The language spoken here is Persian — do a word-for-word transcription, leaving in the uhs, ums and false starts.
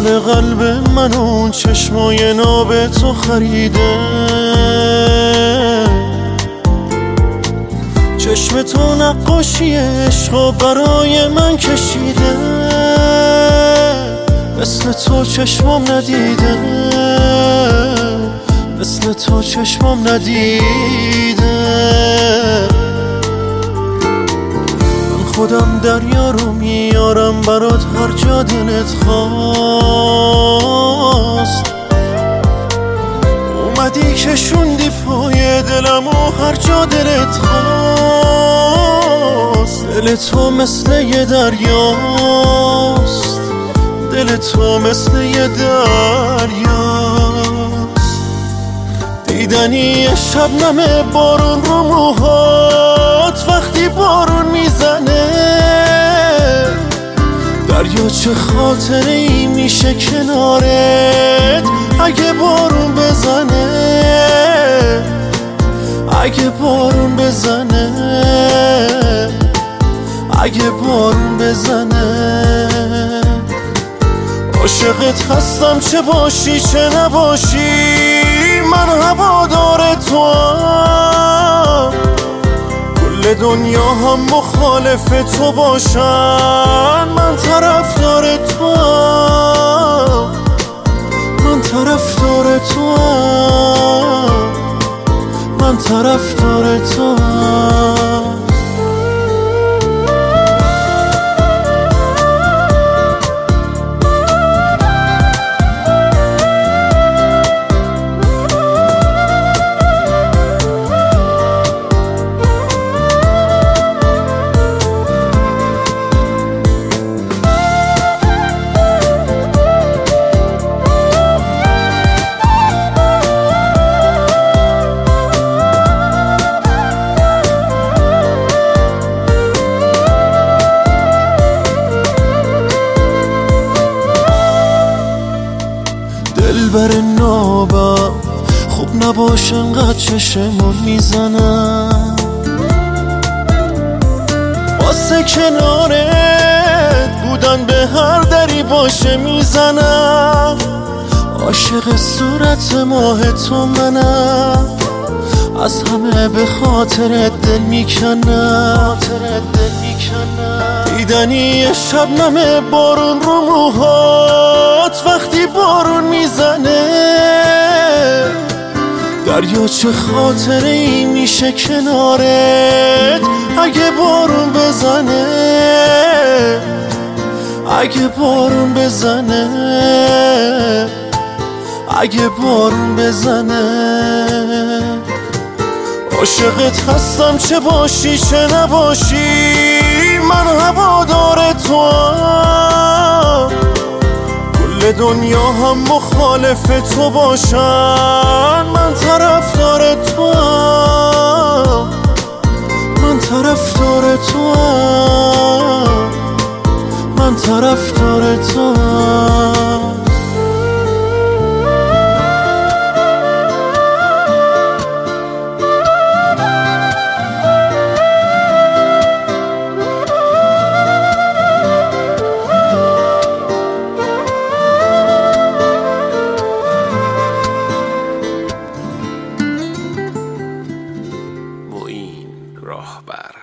حال قلب من اون چشمای ناب تو خریده. چشم تو نقاشی عشقو برای من کشیده، مثل تو چشمم ندیده، مثل تو چشمم ندیده. من خودم دریا رو میارم برات هر جا دلت خواست. اومدی کشوندی پای دلم و هر جا دلت خواست. دل تو مثل یه دریاست، دل تو مثل یه دریاست. دیدنی شبنم بارون رو موهات وقتی بارون میزنه. دریا چه خاطره ای میشه کنارت اگه بارون بزنه، اگه بارون بزنه، اگه بارون بزنه. عاشقت هستم چه باشی چه نباشی، من هوادار توام. کل دنیا هم مخالف تو باشن، من طرفدار توام، من طرفدار توام، من طرفدار توام. دلبر نابم خوب نباشه انقدر چشمون میزنم، واسه کنارت بودن به هر دری باشه میزنم. عاشق صورت ماه تو منم، از همه به خاطرت دل میکنم. دیدنی شبنم بارون رو موهات وقتی بارون میزنه. دریا چه خاطره ای میشه کنارت اگه بارون بزنه، اگه بارون بزنه، اگه بارون بزنه. عاشقت هستم چه باشی چه نباشی، من هوادار توام. کل دنیا هم مخالف تو باشن، من طرفدار توام، من طرفدار توام، من طرفدار توام. راهبر